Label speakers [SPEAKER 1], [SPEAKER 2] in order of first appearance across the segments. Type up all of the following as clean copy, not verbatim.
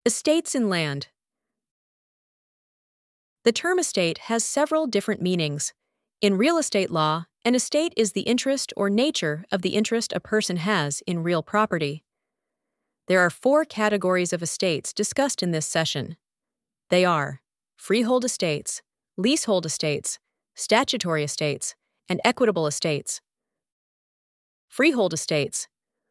[SPEAKER 1] Estates in land. The term estate has several different meanings. In real estate law, an estate is the interest or nature of the interest a person has in real property. There are 4 categories of estates discussed in this session. They are freehold estates, leasehold estates, statutory estates, and equitable estates. Freehold estates.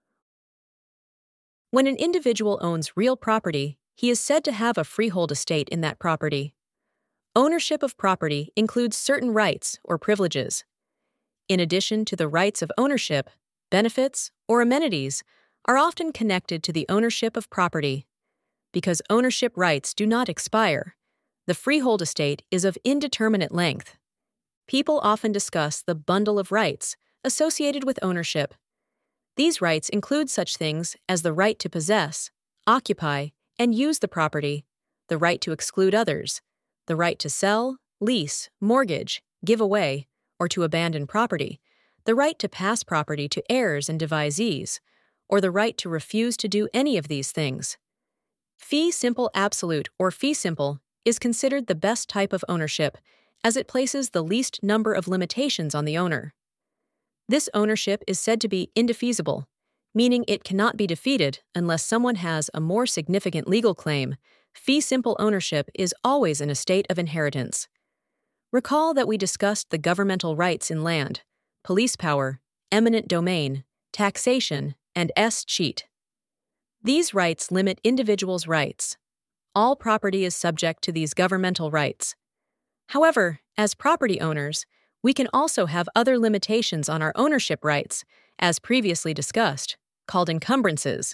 [SPEAKER 1] When an individual owns real property, he is said to have a freehold estate in that property. Ownership of property includes certain rights or privileges. In addition to the rights of ownership, benefits or amenities are often connected to the ownership of property. Because ownership rights do not expire, the freehold estate is of indeterminate length. People often discuss the bundle of rights associated with ownership. These rights include such things as the right to possess, occupy, and use the property, the right to exclude others, the right to sell, lease, mortgage, give away, or to abandon property, the right to pass property to heirs and devisees, or the right to refuse to do any of these things. Fee simple absolute or fee simple is considered the best type of ownership as it places the least number of limitations on the owner. This ownership is said to be indefeasible, meaning it cannot be defeated unless someone has a more significant legal claim. Fee simple ownership is always an estate of inheritance. Recall that we discussed the governmental rights in land, police power, eminent domain, taxation, and escheat. These rights limit individuals' rights. All property is subject to these governmental rights. However, as property owners, we can also have other limitations on our ownership rights, as previously discussed, called encumbrances.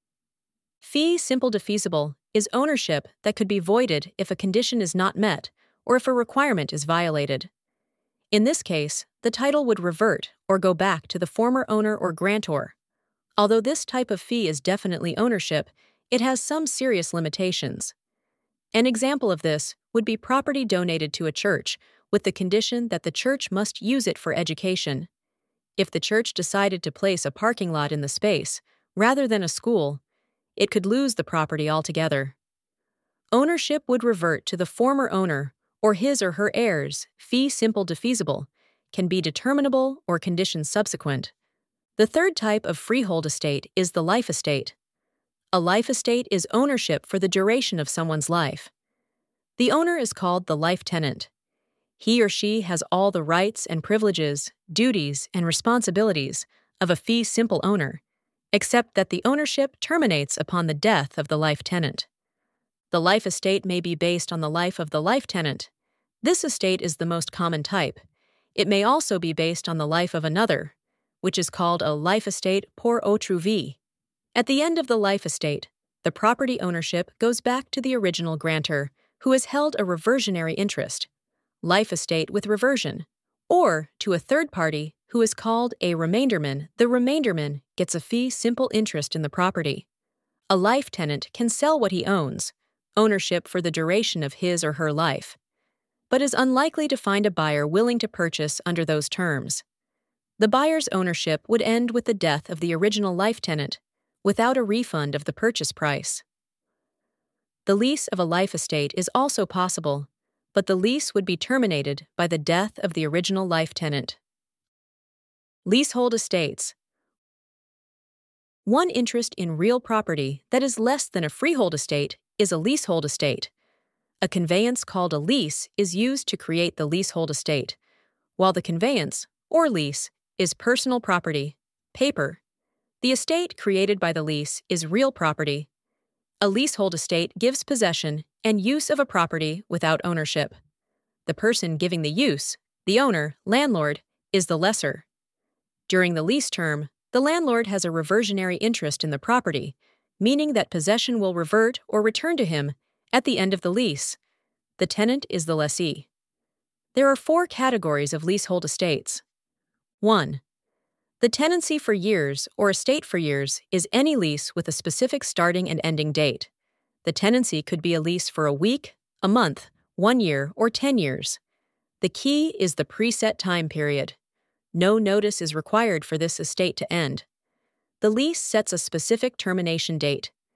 [SPEAKER 1] Fee simple defeasible is ownership that could be voided if a condition is not met or if a requirement is violated. In this case, the title would revert or go back to the former owner or grantor. Although this type of fee is definitely ownership, it has some serious limitations. An example of this would be property donated to a church with the condition that the church must use it for education. If the church decided to place a parking lot in the space, rather than a school, it could lose the property altogether. Ownership would revert to the former owner or his or her heirs. Fee simple defeasible can be determinable or conditions subsequent. The third type of freehold estate is the life estate. A life estate is ownership for the duration of someone's life. The owner is called the life tenant. He or she has all the rights and privileges, duties, and responsibilities of a fee simple owner, except that the ownership terminates upon the death of the life tenant. The life estate may be based on the life of the life tenant. This estate is the most common type. It may also be based on the life of another, which is called a life estate pour autre vie. At the end of the life estate, the property ownership goes back to the original grantor, who has held a reversionary interest, life estate with reversion, or to a third party who is called a remainderman. The remainderman gets a fee simple interest in the property. A life tenant can sell what he owns, ownership for the duration of his or her life, but is unlikely to find a buyer willing to purchase under those terms. The buyer's ownership would end with the death of the original life tenant, without a refund of the purchase price. The lease of a life estate is also possible, but the lease would be terminated by the death of the original life tenant. Leasehold estates. One interest in real property that is less than a freehold estate is a leasehold estate. A conveyance called a lease is used to create the leasehold estate, while the conveyance, or lease, is personal property, paper. The estate created by the lease is real property. A leasehold estate gives possession and use of a property without ownership. The person giving the use, the owner, landlord, is the lessor. During the lease term, the landlord has a reversionary interest in the property, meaning that possession will revert or return to him at the end of the lease. The tenant is the lessee. There are 4 categories of leasehold estates. 1. The tenancy for years or estate for years is any lease with a specific starting and ending date. The tenancy could be a lease for a week, a month, 1 year, or 10 years. The key is the preset time period. No notice is required for this estate to end. The lease sets a specific termination date.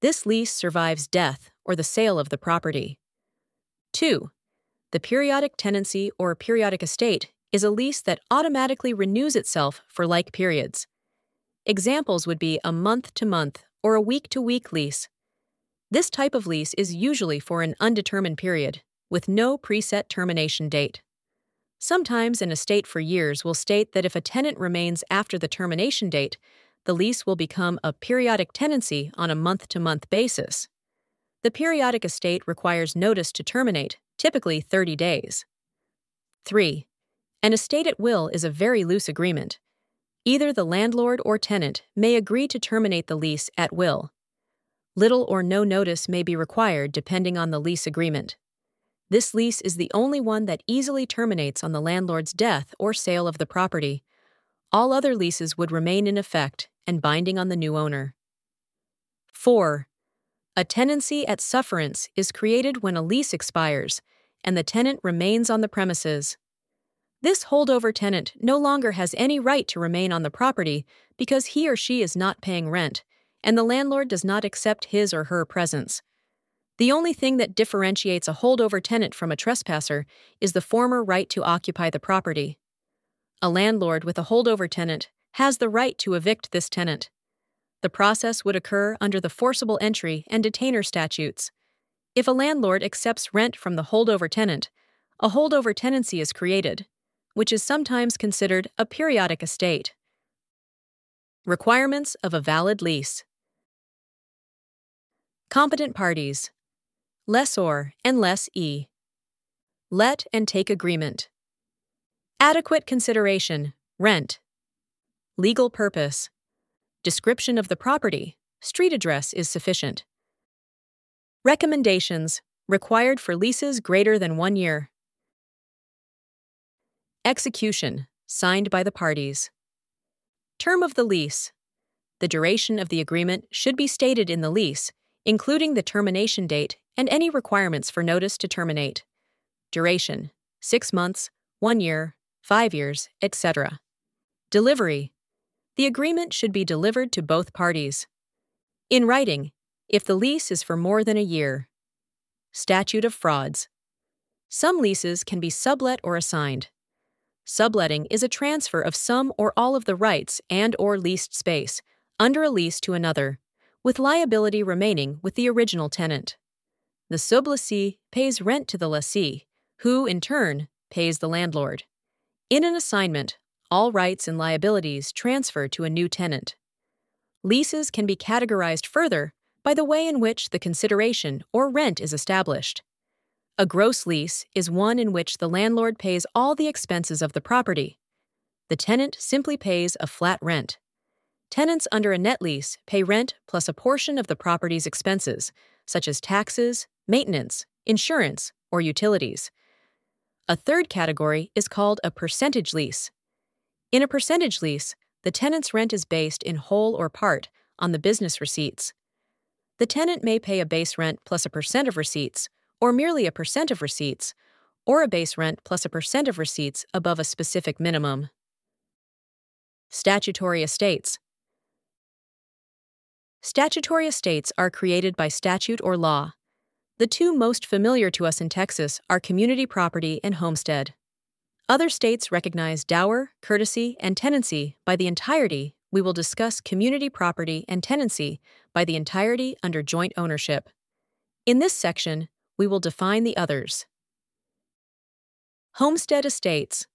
[SPEAKER 1] This lease survives death or the sale of the property. 2. The periodic tenancy or periodic estate is a lease that automatically renews itself for like periods. Examples would be a month-to-month or a week-to-week lease. This type of lease is usually for an undetermined period, with no preset termination date. Sometimes an estate for years will state that if a tenant remains after the termination date, the lease will become a periodic tenancy on a month-to-month basis. The periodic estate requires notice to terminate, typically 30 days. 3. An estate at will is a very loose agreement. Either the landlord or tenant may agree to terminate the lease at will. Little or no notice may be required depending on the lease agreement. This lease is the only one that easily terminates on the landlord's death or sale of the property. All other leases would remain in effect and binding on the new owner. 4. A tenancy at sufferance is created when a lease expires and the tenant remains on the premises. This holdover tenant no longer has any right to remain on the property because he or she is not paying rent, and the landlord does not accept his or her presence. The only thing that differentiates a holdover tenant from a trespasser is the former right to occupy the property. A landlord with a holdover tenant has the right to evict this tenant. The process would occur under the forcible entry and detainer statutes. If a landlord accepts rent from the holdover tenant, a holdover tenancy is created, which is sometimes considered a periodic estate. Requirements of a valid lease. Competent parties. Lessor and lessee. Let and take agreement. Adequate consideration, rent. Legal purpose. Description of the property, street address is sufficient. Recommendations, required for leases greater than 1 year. Execution, signed by the parties. Term of the lease. The duration of the agreement should be stated in the lease, including the termination date and any requirements for notice to terminate. Duration, 6 months, 1 year, 5 years, etc. Delivery. The agreement should be delivered to both parties. In writing, if the lease is for more than a year. Statute of frauds. Some leases can be sublet or assigned. Subletting is a transfer of some or all of the rights and/or leased space under a lease to another, with liability remaining with the original tenant. The sublessee pays rent to the lessee, who, in turn, pays the landlord. In an assignment, all rights and liabilities transfer to a new tenant. Leases can be categorized further by the way in which the consideration or rent is established. A gross lease is one in which the landlord pays all the expenses of the property. The tenant simply pays a flat rent. Tenants under a net lease pay rent plus a portion of the property's expenses, such as taxes, maintenance, insurance, or utilities. A third category is called a percentage lease. In a percentage lease, the tenant's rent is based in whole or part on the business receipts. The tenant may pay a base rent plus a percent of receipts, or merely a percent of receipts, or a base rent plus a percent of receipts above a specific minimum. Statutory estates. Statutory estates are created by statute or law. The two most familiar to us in Texas are community property and homestead. Other states recognize dower, courtesy, and tenancy by the entirety. We will discuss community property and tenancy by the entirety under joint ownership. In this section, we will define the others. Homestead estates.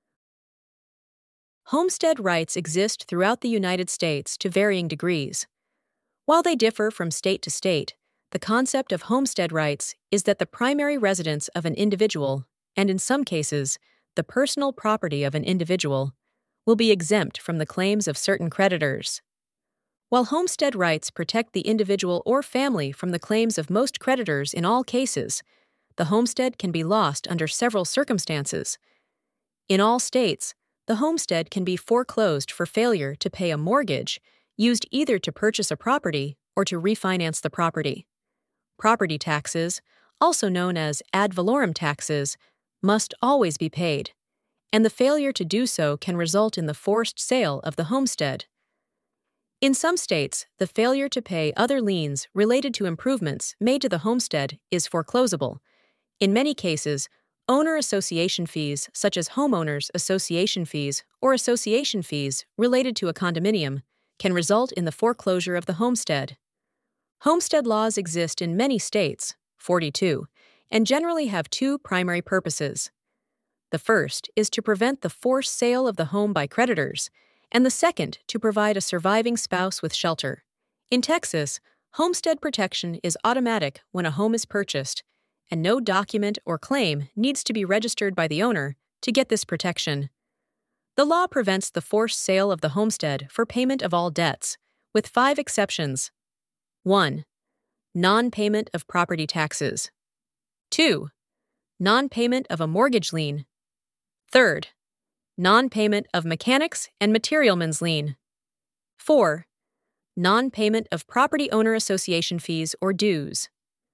[SPEAKER 1] Homestead rights exist throughout the United States to varying degrees. While they differ from state to state, the concept of homestead rights is that the primary residence of an individual, and in some cases, the personal property of an individual, will be exempt from the claims of certain creditors. While homestead rights protect the individual or family from the claims of most creditors in all cases, the homestead can be lost under several circumstances. In all states, the homestead can be foreclosed for failure to pay a mortgage, used either to purchase a property or to refinance the property. Property taxes, also known as ad valorem taxes, must always be paid, and the failure to do so can result in the forced sale of the homestead. In some states, the failure to pay other liens related to improvements made to the homestead is foreclosable. In many cases, owner association fees, such as homeowners association fees or association fees related to a condominium, can result in the foreclosure of the homestead. Homestead laws exist in many states, 42, and generally have two primary purposes. The first is to prevent the forced sale of the home by creditors, and the second to provide a surviving spouse with shelter. In Texas, homestead protection is automatic when a home is purchased, and no document or claim needs to be registered by the owner to get this protection. The law prevents the forced sale of the homestead for payment of all debts, with 5 exceptions. 1. Non-payment of property taxes. 2. Non-payment of a mortgage lien. 3. Non-payment of mechanics and materialman's lien. 4. Non-payment of property owner association fees or dues.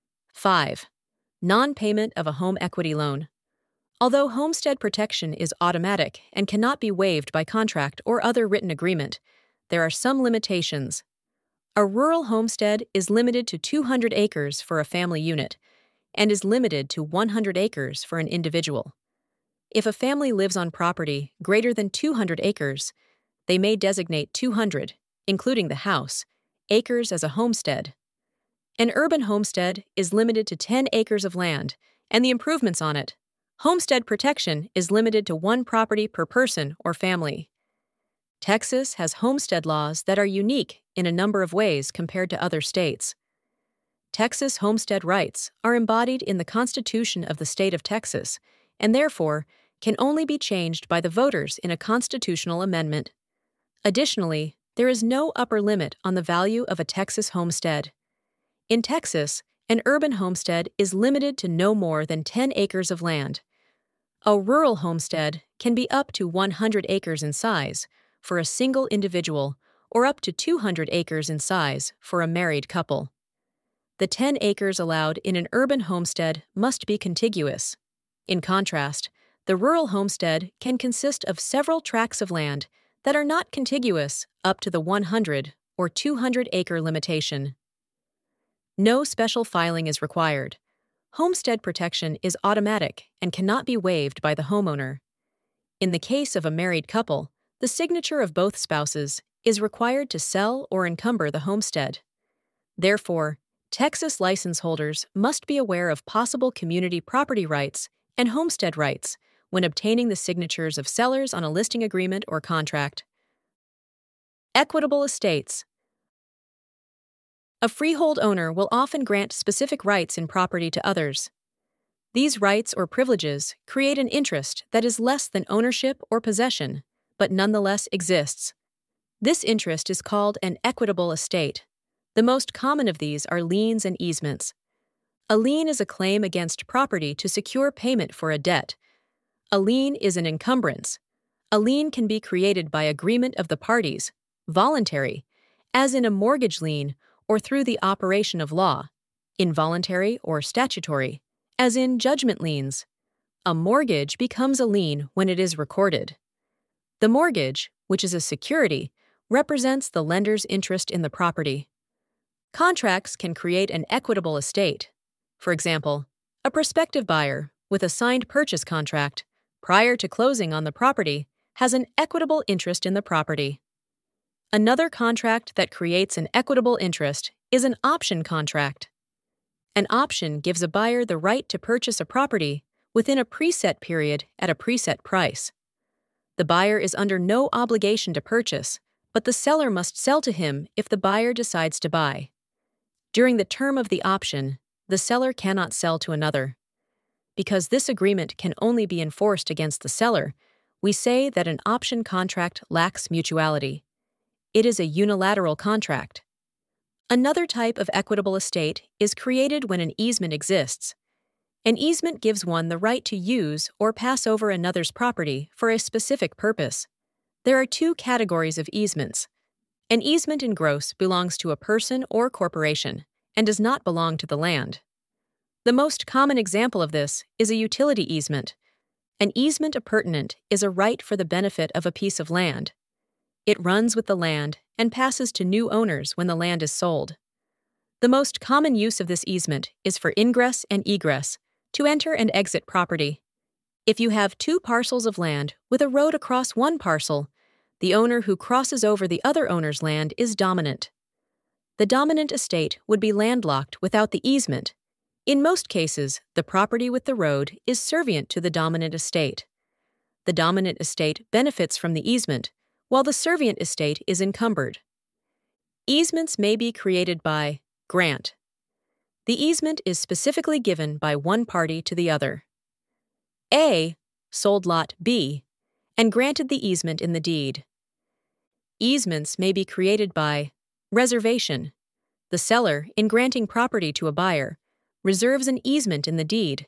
[SPEAKER 1] 5. Non-payment of a home equity loan. Although homestead protection is automatic and cannot be waived by contract or other written agreement, there are some limitations. A rural homestead is limited to 200 acres for a family unit and is limited to 100 acres for an individual. If a family lives on property greater than 200 acres, they may designate 200, including the house, acres as a homestead. An urban homestead is limited to 10 acres of land and the improvements on it. Homestead protection is limited to 1 property per person or family. Texas has homestead laws that are unique in a number of ways compared to other states. Texas homestead rights are embodied in the Constitution of the state of Texas and therefore can only be changed by the voters in a constitutional amendment. Additionally, there is no upper limit on the value of a Texas homestead. In Texas, an urban homestead is limited to no more than 10 acres of land. A rural homestead can be up to 100 acres in size for a single individual or up to 200 acres in size for a married couple. The 10 acres allowed in an urban homestead must be contiguous. In contrast, the rural homestead can consist of several tracts of land that are not contiguous up to the 100 or 200 acre limitation. No special filing is required. Homestead protection is automatic and cannot be waived by the homeowner. In the case of a married couple, the signature of both spouses is required to sell or encumber the homestead. Therefore, Texas license holders must be aware of possible community property rights and homestead rights when obtaining the signatures of sellers on a listing agreement or contract. Equitable estates. A freehold owner will often grant specific rights in property to others. These rights or privileges create an interest that is less than ownership or possession, but nonetheless exists. This interest is called an equitable estate. The most common of these are liens and easements. A lien is a claim against property to secure payment for a debt. A lien is an encumbrance. A lien can be created by agreement of the parties, voluntary, as in a mortgage lien, or through the operation of law, involuntary or statutory, as in judgment liens. A mortgage becomes a lien when it is recorded. The mortgage, which is a security, represents the lender's interest in the property. Contracts can create an equitable estate. For example, a prospective buyer with a signed purchase contract prior to closing on the property has an equitable interest in the property. Another contract that creates an equitable interest is an option contract. An option gives a buyer the right to purchase a property within a preset period at a preset price. The buyer is under no obligation to purchase, but the seller must sell to him if the buyer decides to buy. During the term of the option, the seller cannot sell to another. Because this agreement can only be enforced against the seller, we say that an option contract lacks mutuality. It is a unilateral contract. Another type of equitable estate is created when an easement exists. An easement gives one the right to use or pass over another's property for a specific purpose. There are 2 categories of easements. An easement in gross belongs to a person or corporation and does not belong to the land. The most common example of this is a utility easement. An easement appurtenant is a right for the benefit of a piece of land. It runs with the land and passes to new owners when the land is sold. The most common use of this easement is for ingress and egress, to enter and exit property. If you have two parcels of land with a road across one parcel, the owner who crosses over the other owner's land is dominant. The dominant estate would be landlocked without the easement. In most cases, the property with the road is servient to the dominant estate. The dominant estate benefits from the easement, while the servient estate is encumbered. Easements may be created by grant. The easement is specifically given by one party to the other. A sold lot B and granted the easement in the deed. Easements may be created by reservation. The seller, in granting property to a buyer, reserves an easement in the deed.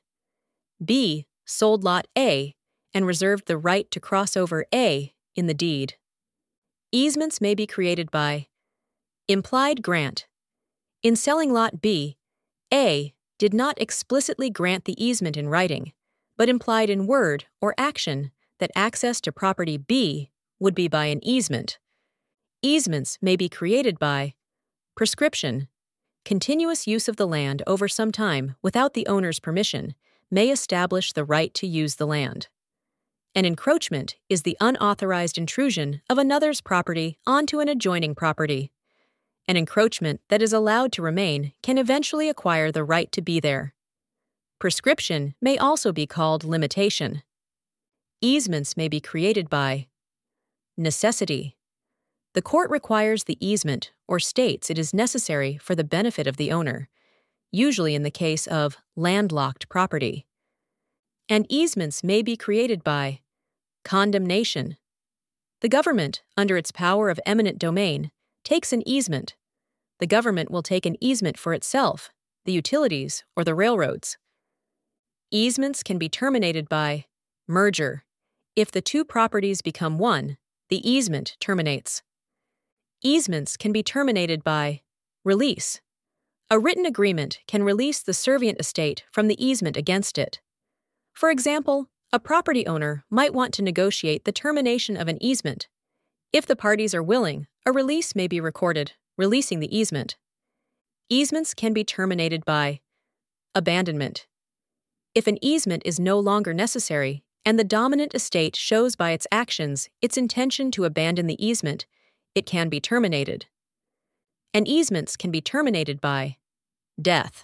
[SPEAKER 1] B sold lot A and reserved the right to cross over A in the deed. Easements may be created by implied grant. In selling lot B, A did not explicitly grant the easement in writing, but implied in word or action that access to property B would be by an easement. Easements may be created by prescription. Continuous use of the land over some time without the owner's permission may establish the right to use the land. An encroachment is the unauthorized intrusion of another's property onto an adjoining property. An encroachment that is allowed to remain can eventually acquire the right to be there. Prescription may also be called limitation. Easements may be created by necessity. The court requires the easement or states it is necessary for the benefit of the owner, usually in the case of landlocked property. And easements may be created by condemnation. The government, under its power of eminent domain, takes an easement. The government will take an easement for itself, the utilities, or the railroads. Easements can be terminated by merger. If the two properties become one, the easement terminates. Easements can be terminated by release. A written agreement can release the servient estate from the easement against it. For example, a property owner might want to negotiate the termination of an easement. If the parties are willing, a release may be recorded, releasing the easement. Easements can be terminated by abandonment. If an easement is no longer necessary and the dominant estate shows by its actions its intention to abandon the easement, it can be terminated. And easements can be terminated by death.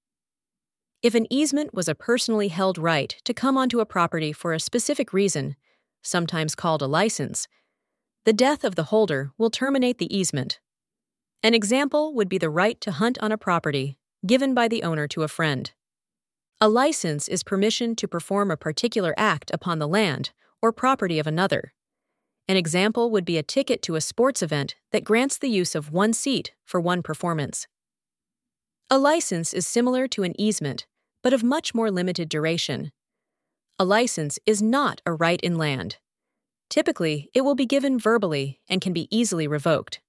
[SPEAKER 1] If an easement was a personally held right to come onto a property for a specific reason, sometimes called a license, the death of the holder will terminate the easement. An example would be the right to hunt on a property, given by the owner to a friend. A license is permission to perform a particular act upon the land or property of another. An example would be a ticket to a sports event that grants the use of one seat for one performance. A license is similar to an easement, but of much more limited duration. A license is not a right in land. Typically, it will be given verbally and can be easily revoked.